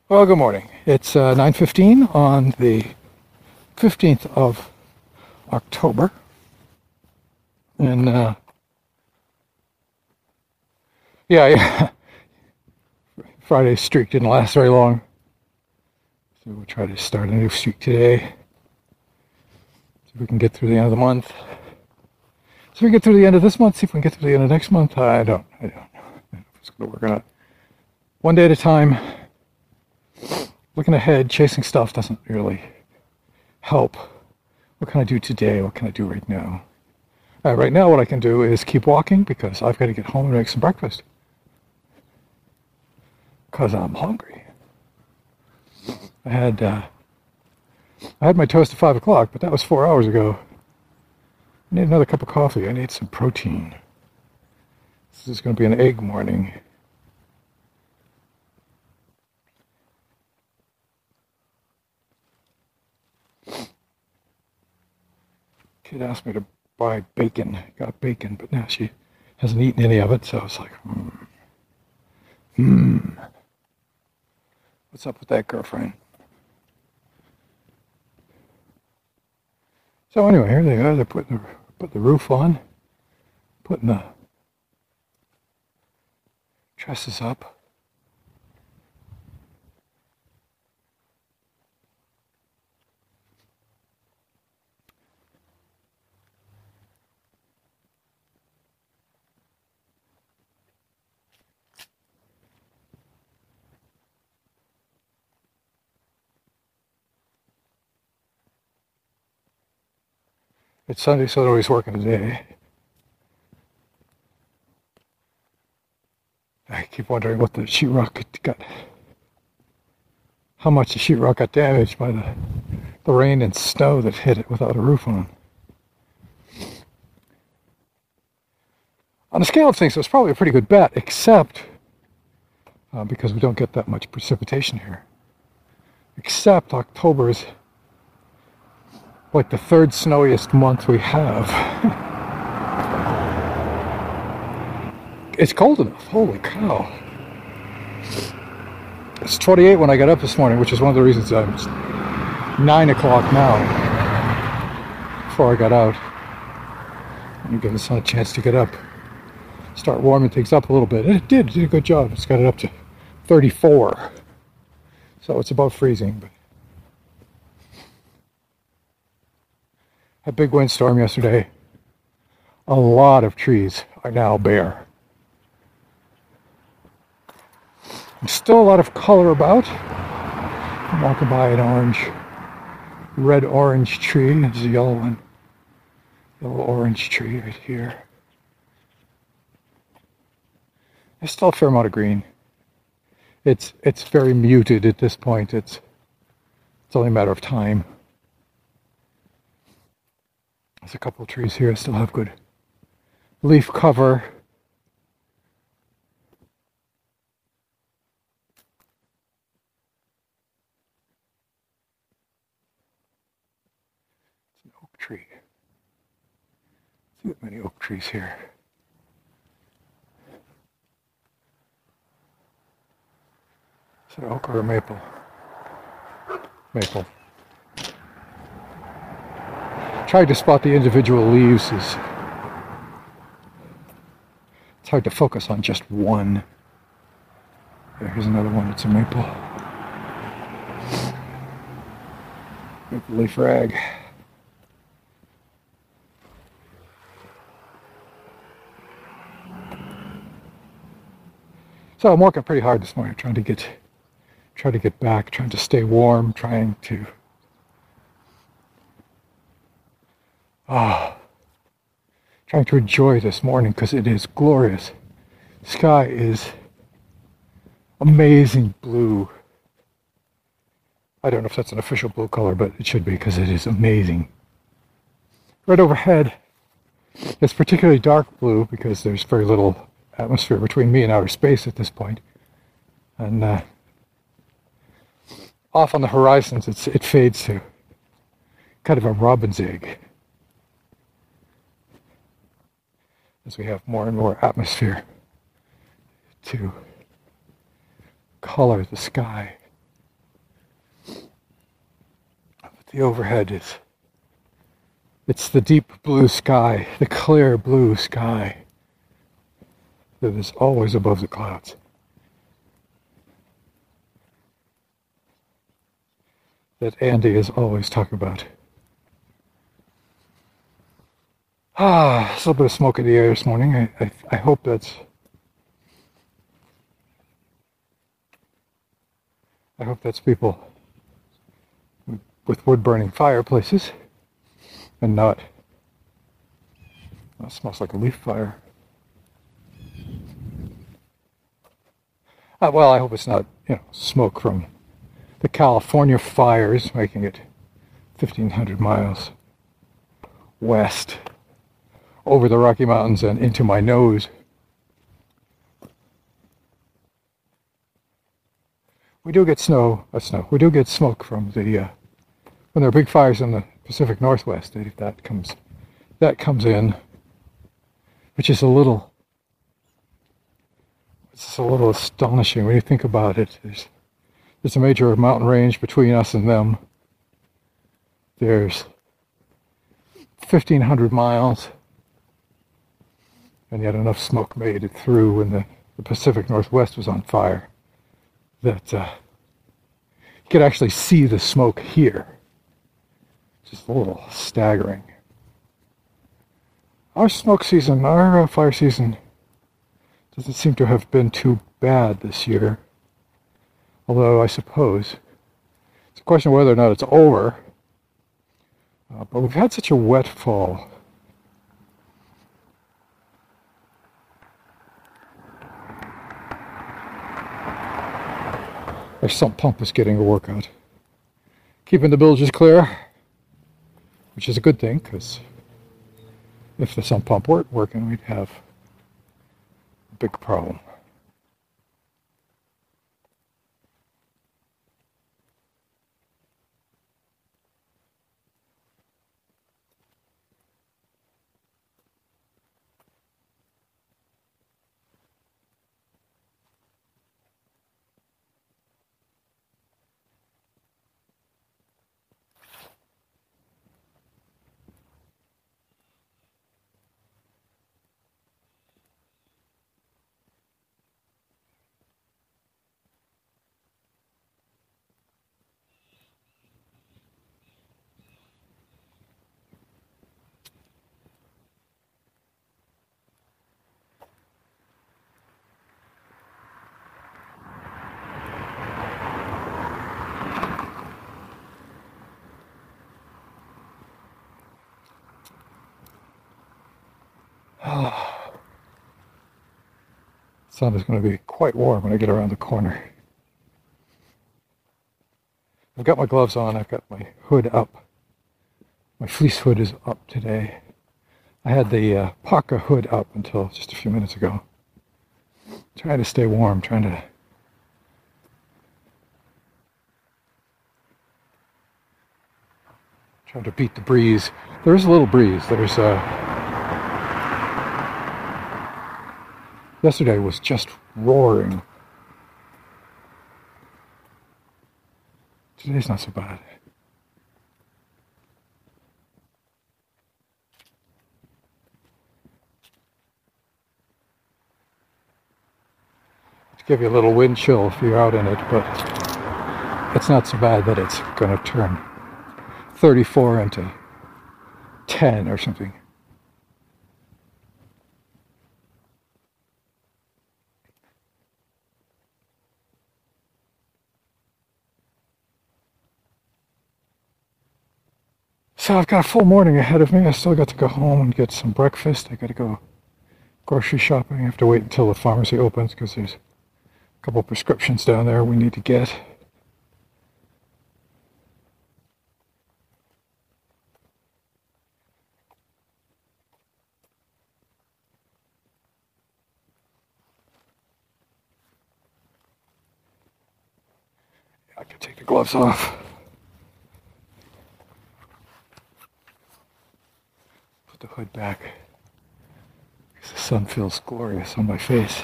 Well, good morning. It's 9:15 on the 15th of October. And yeah, Friday's streak didn't last very long. So we'll try to start a new streak today. See if we can get through the end of the month. So we get through the end of this month, see if we can get through the end of next month. I don't know. I'm just going to work on it one day at a time. Looking ahead, chasing stuff doesn't really help. What can I do today? What can I do right now? Right now, what I can do is keep walking because I've got to get home and make some breakfast. Because I'm hungry. I had my toast at 5 o'clock, but that was 4 hours ago. I need another cup of coffee. I need some protein. This is going to be an egg morning. Kid asked me to buy bacon. Got bacon, but now she hasn't eaten any of it, so I was like, what's up with that, girlfriend? So anyway, here they are. They're putting the roof on, putting the trusses up. It's Sunday, so they're always working today. I keep wondering what the sheetrock got, how much the sheetrock got damaged by the rain and snow that hit it without a roof on. On the scale of things, it was probably a pretty good bet, except because we don't get that much precipitation here. Except October's like the third snowiest month we have. It's cold enough. Holy cow. It's 28 when I got up this morning, which is one of the reasons I'm 9 o'clock now before I got out. And give the sun a chance to get up. Start warming things up a little bit. And it did a good job. It's got it up to 34. So it's about freezing. But a big windstorm yesterday. A lot of trees are now bare. There's still a lot of color about. I'm walking by an red-orange tree. There's a yellow one. Yellow-orange tree right here. There's still a fair amount of green. It's very muted at this point. It's only a matter of time. There's a couple of trees here that still have good leaf cover. It's an oak tree. See many oak trees here. Is it oak or a maple? Maple. Tried to spot the individual leaves. It's hard to focus on just one. Here's another one. It's a maple. Maple leaf rag. So I'm working pretty hard this morning, trying to get back, trying to stay warm, trying to trying to enjoy this morning because it is glorious. Sky is amazing blue. I don't know if that's an official blue color, but it should be because it is amazing. Right overhead, it's particularly dark blue because there's very little atmosphere between me and outer space at this point. And off on the horizons, it fades to kind of a robin's egg. As we have more and more atmosphere to color the sky. the overhead is, it's the deep blue sky, the clear blue sky that is always above the clouds. That Andy is always talking about. There's a little bit of smoke in the air this morning. I hope that's people with wood-burning fireplaces and not, it smells like a leaf fire. Well, I hope it's not, smoke from the California fires making it 1,500 miles west over the Rocky Mountains and into my nose. We do get we do get smoke from the when there are big fires in the Pacific Northwest. That comes in, which is a little astonishing when you think about it. There's a major mountain range between us and them. There's 1,500 miles, and yet enough smoke made it through when the Pacific Northwest was on fire that you could actually see the smoke here. Just a little staggering. Our fire season doesn't seem to have been too bad this year. Although I suppose it's a question of whether or not it's over. But we've had such a wet fall. Our sump pump is getting a workout. Keeping the bilges clear, which is a good thing, because if the sump pump weren't working, we'd have a big problem. Sun is going to be quite warm when I get around the corner. I've got my gloves on, I've got my hood up. My fleece hood is up today. I had the parka hood up until just a few minutes ago. Trying to stay warm, trying to beat the breeze. There is a little breeze. Yesterday was just roaring. Today's not so bad. To give you a little wind chill if you're out in it, but it's not so bad that it's going to turn 34 into 10 or something. So I've got a full morning ahead of me. I still got to go home and get some breakfast. I got to go grocery shopping. I have to wait until the pharmacy opens because there's a couple prescriptions down there we need to get. I can take the gloves off. Put the hood back because the sun feels glorious on my face.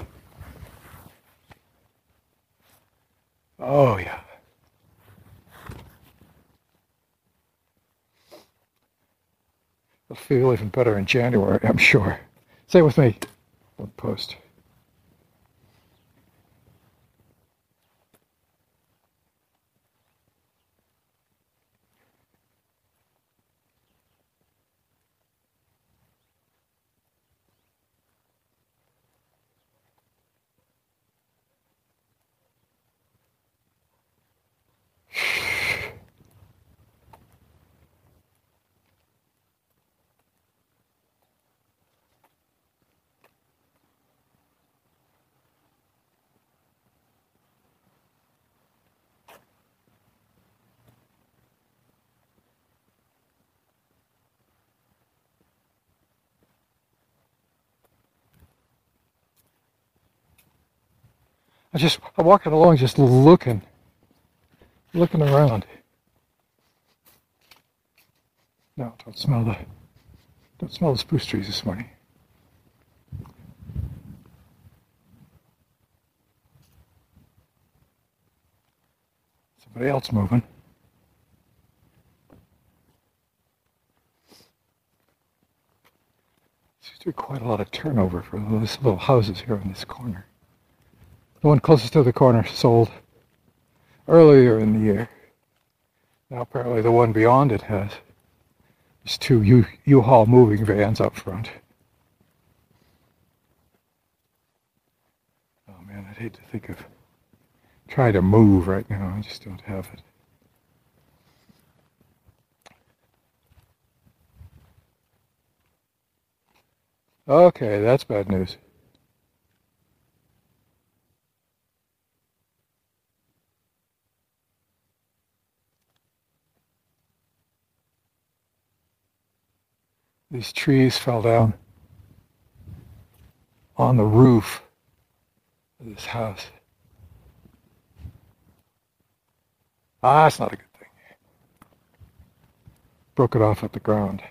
Oh yeah. feel even better in January, I'm sure. Say it with me. Don't post. I'm walking along just looking around. No, don't smell the spruce trees this morning. Somebody else moving. Seems to be quite a lot of turnover for those little houses here in this corner. The one closest to the corner sold earlier in the year. Now apparently the one beyond it has. There's two U-Haul moving vans up front. Oh man, I'd hate to think of trying to move right now. I just don't have it. Okay, that's bad news. These trees fell down on the roof of this house. That's not a good thing. Broke it off at the ground.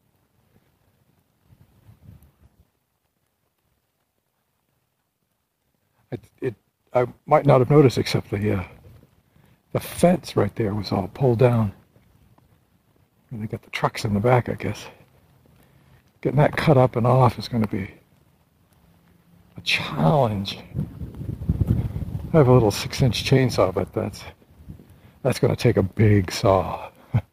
I might not have noticed except the fence right there was all pulled down. And they got the trucks in the back, I guess. Getting that cut up and off is going to be a challenge. I have a little 6-inch chainsaw, but that's going to take a big saw.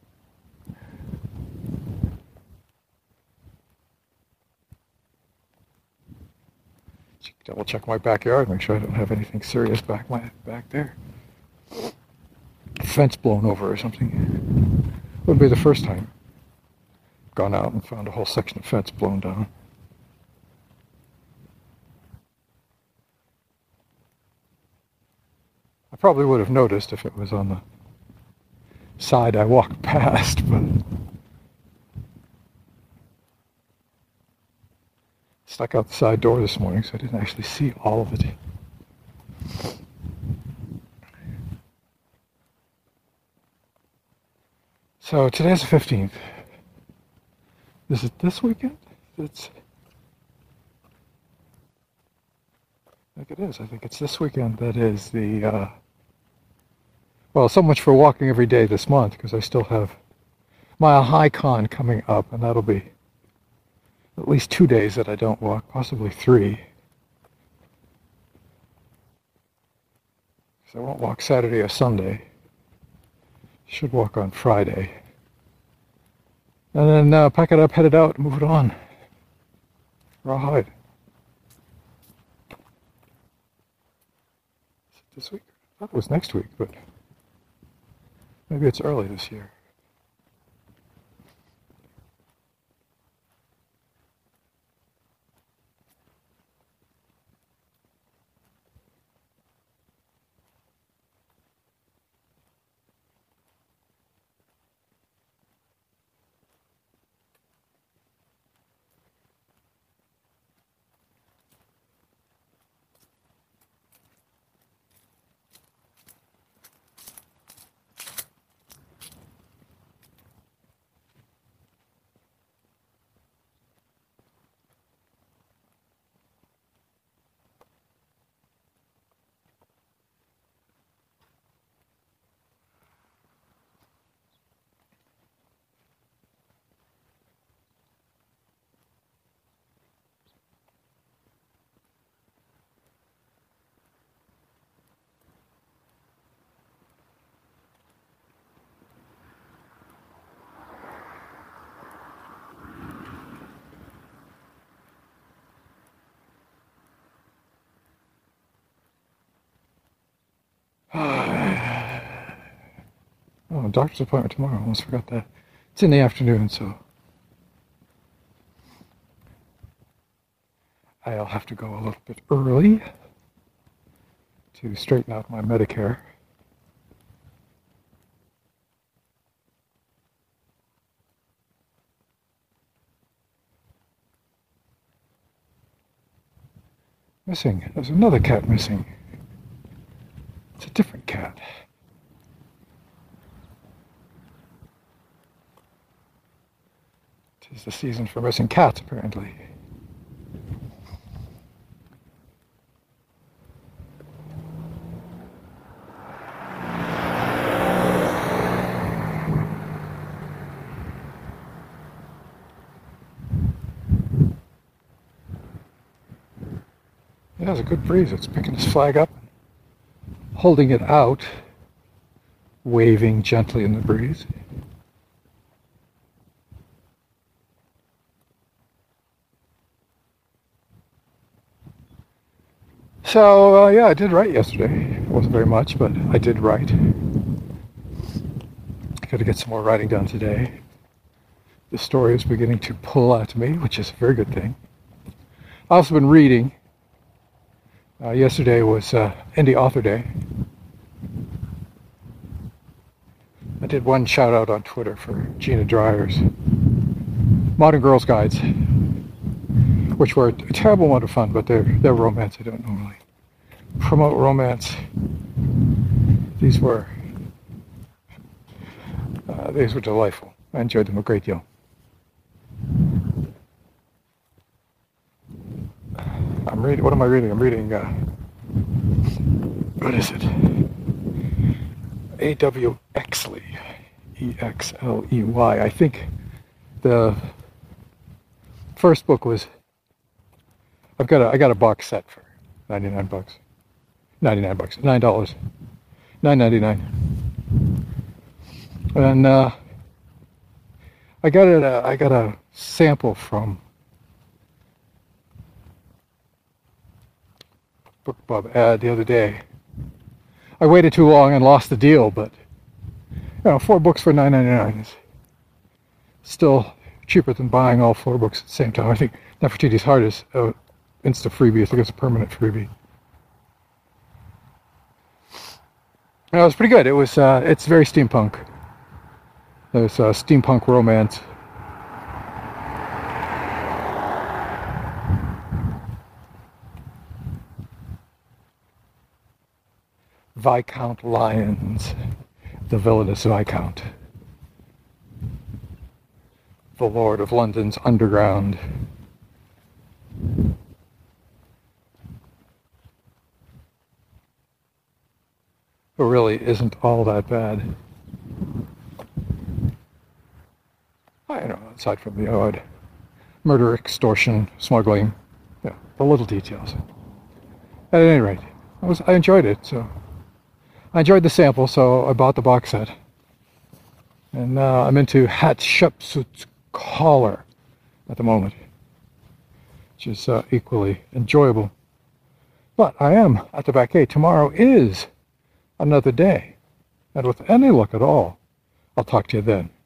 Double check my backyard, make sure I don't have anything serious back there. Fence blown over or something. Wouldn't be the first time. Gone out and found a whole section of fence blown down. I probably would have noticed if it was on the side I walked past, but stuck out the side door this morning, so I didn't actually see all of it. So today's the 15th. Is it this weekend? I think it is. I think it's this weekend that is the, well, so much for walking every day this month, because I still have Mile High Con coming up, and that'll be at least 2 days that I don't walk, possibly 3. So I won't walk Saturday or Sunday. Should walk on Friday. And then pack it up, head it out, and move it on. Rawhide. Is it this week? I thought it was next week, but maybe it's early this year. Oh, doctor's appointment tomorrow. Almost forgot that. It's in the afternoon, so I'll have to go a little bit early to straighten out my Medicare. Missing. There's another cat missing. It's a different cat. Tis the season for missing cats, apparently. It has a good breeze. It's picking its flag up, holding it out, waving gently in the breeze. So, yeah, I did write yesterday. It wasn't very much, but I did write. I got to get some more writing done today. The story is beginning to pull out to me, which is a very good thing. I've also been reading. Yesterday was Indie Author Day. I did one shout out on Twitter for Gina Dreyer's Modern Girls Guides, which were a terrible amount of fun, but they're romance. I don't normally promote romance. These were delightful. I enjoyed them a great deal. I'm reading. What am I reading? I'm reading. What is it? A.W. Exley, E-X-L-E-Y. I think the first book was. I got a box set for $99. $99. $9. $9.99. And I got a sample from BookBub ad the other day. I waited too long and lost the deal, but 4 books for $9.99 is still cheaper than buying all 4 books at the same time. I think Nefertiti's Heart is Insta freebie. I think it's a permanent freebie. It was pretty good. It was. It's very steampunk. There's steampunk romance. Viscount Lyons, the villainous Viscount, the Lord of London's underground. Who really isn't all that bad. I don't know, aside from the odd murder, extortion, smuggling, the little details. At any rate, I enjoyed it, so I enjoyed the sample, so I bought the box set. And I'm into Hatshepsut's Collar at the moment, which is equally enjoyable. But I am at the back gate. Tomorrow is another day. And with any luck at all, I'll talk to you then.